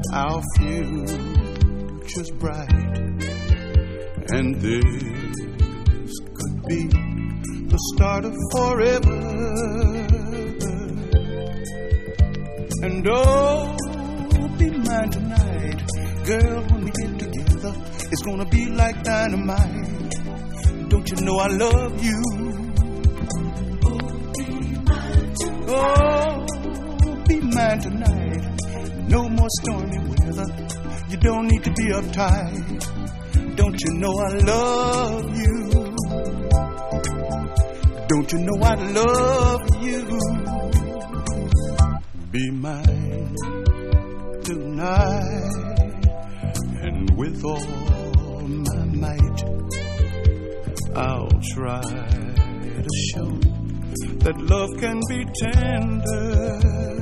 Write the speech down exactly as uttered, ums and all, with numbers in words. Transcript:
our future's bright, and this could be the start of forever. And oh, be mine tonight, girl, when we get together, it's gonna be like dynamite. Don't you know I love you? Oh, be mine tonight. No more stormy weather. You don't need to be uptight. Don't you know I love you? Don't you know I love you? Be mine tonight, and with all my might, I'll try to show that love can be tender.